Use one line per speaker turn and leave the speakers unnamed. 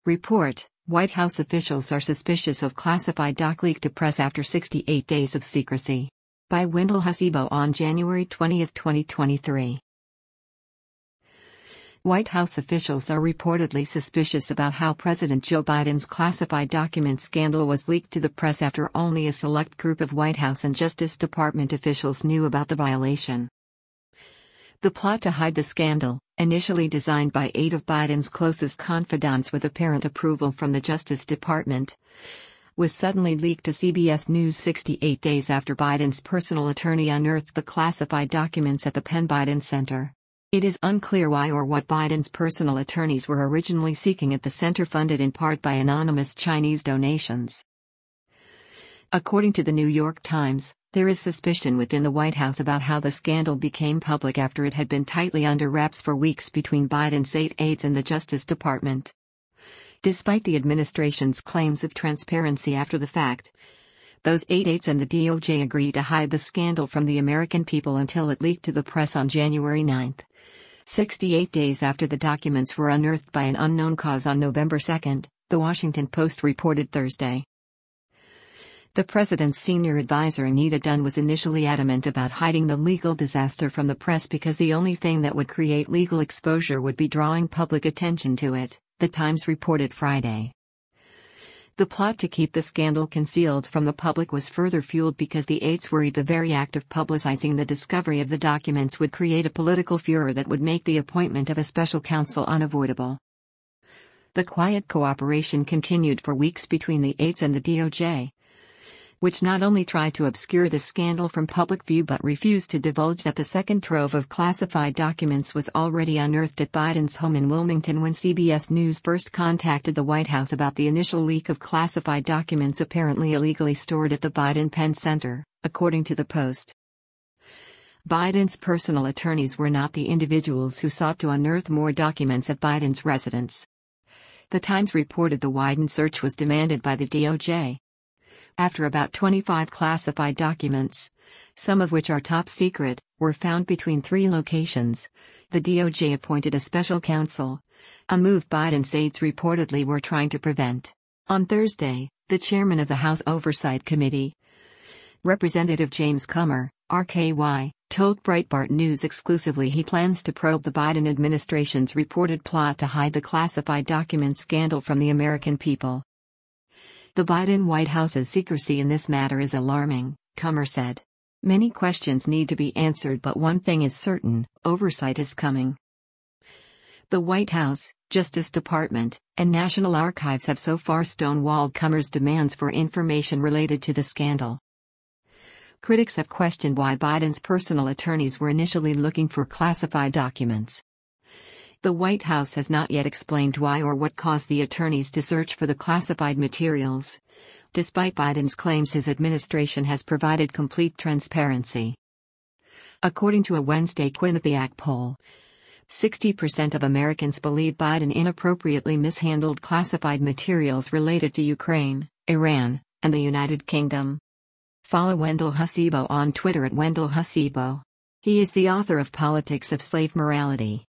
Report: White House officials are suspicious of classified doc leak to press after 68 days of secrecy. By Wendell Hasibo on January 20, 2023. White House officials are reportedly suspicious about how President Joe Biden's classified document scandal was leaked to the press after only a select group of White House and Justice Department officials knew about the violation. The plot to hide the scandal, initially designed by 8 of Biden's closest confidants with apparent approval from the Justice Department, was suddenly leaked to CBS News 68 days after Biden's personal attorney unearthed the classified documents at the Penn Biden Center. It is unclear why or what Biden's personal attorneys were originally seeking at the center, funded in part by anonymous Chinese donations. According to the New York Times, there is suspicion within the White House about how the scandal became public after it had been tightly under wraps for weeks between Biden's 8 aides and the Justice Department. Despite the administration's claims of transparency after the fact, those 8 aides and the DOJ agreed to hide the scandal from the American people until it leaked to the press on January 9, 68 days after the documents were unearthed by an unknown cause on November 2, The Washington Post reported Thursday. The president's senior advisor Anita Dunn was initially adamant about hiding the legal disaster from the press because the only thing that would create legal exposure would be drawing public attention to it, The Times reported Friday. The plot to keep the scandal concealed from the public was further fueled because the aides worried the very act of publicizing the discovery of the documents would create a political furor that would make the appointment of a special counsel unavoidable. The quiet cooperation continued for weeks between the aides and the DOJ, which not only tried to obscure the scandal from public view but refused to divulge that the second trove of classified documents was already unearthed at Biden's home in Wilmington when CBS News first contacted the White House about the initial leak of classified documents apparently illegally stored at the Biden Penn Center, according to the Post. Biden's personal attorneys were not the individuals who sought to unearth more documents at Biden's residence. The Times reported the widened search was demanded by the DOJ. After about 25 classified documents, some of which are top secret, were found between 3 locations, the DOJ appointed a special counsel, a move Biden's aides reportedly were trying to prevent. On Thursday, the chairman of the House Oversight Committee, Representative James Comer, RKY, told Breitbart News exclusively he plans to probe the Biden administration's reported plot to hide the classified document scandal from the American people. The Biden White House's secrecy in this matter is alarming, Comer said. Many questions need to be answered, but one thing is certain: oversight is coming. The White House, Justice Department, and National Archives have so far stonewalled Comer's demands for information related to the scandal. Critics have questioned why Biden's personal attorneys were initially looking for classified documents. The White House has not yet explained why or what caused the attorneys to search for the classified materials, despite Biden's claims his administration has provided complete transparency. According to a Wednesday Quinnipiac poll, 60% of Americans believe Biden inappropriately mishandled classified materials related to Ukraine, Iran, and the United Kingdom. Follow Wendell Hasibo on Twitter at Wendell Hasibo. He is the author of Politics of Slave Morality.